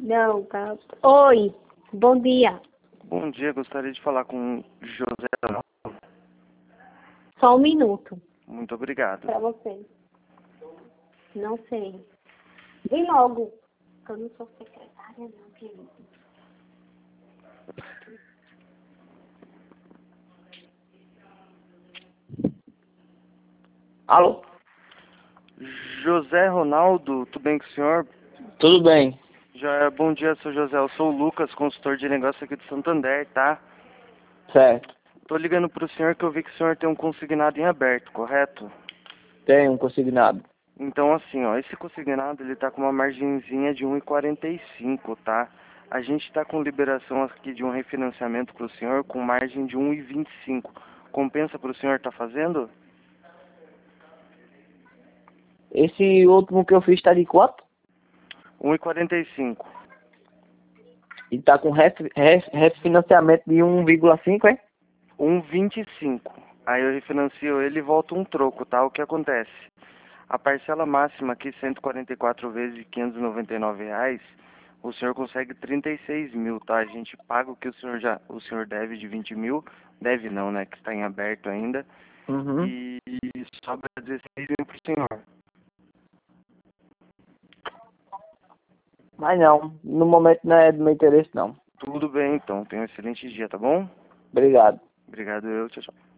Não, tá. Oi, bom dia. Bom dia, gostaria de falar com José. Só um minuto Muito obrigado. pra você. Não sei. Vem logo. Eu não sou secretária, não, querido. Alô? José Ronaldo, tudo bem com o senhor? Tudo bem. Bom dia, sou José. Eu sou o Lucas, consultor de negócio aqui de Santander, tá? Certo. Tô ligando pro senhor que eu vi que o senhor tem um consignado em aberto, correto? Tem um consignado. Então, assim, ó, esse consignado, ele tá com uma margenzinha de 1,45, tá? A gente tá com liberação aqui de um refinanciamento pro senhor com margem de 1,25. Compensa pro senhor tá fazendo? Esse último que eu fiz tá de quanto? 1,45. E tá com refinanciamento de 1,5, é? 1,25. Aí eu refinancio ele e volto um troco, tá? O que acontece? A parcela máxima aqui, 144 vezes de R$ 599, o senhor consegue 36 mil, tá? A gente paga o que o senhor deve de 20 mil, deve não, né? Que está em aberto ainda, Uhum. e sobra 16 mil pro senhor. Mas não, no momento não é do meu interesse não. Tudo bem, então. Tenha um excelente dia, tá bom? Obrigado. Obrigado, tchau, tchau.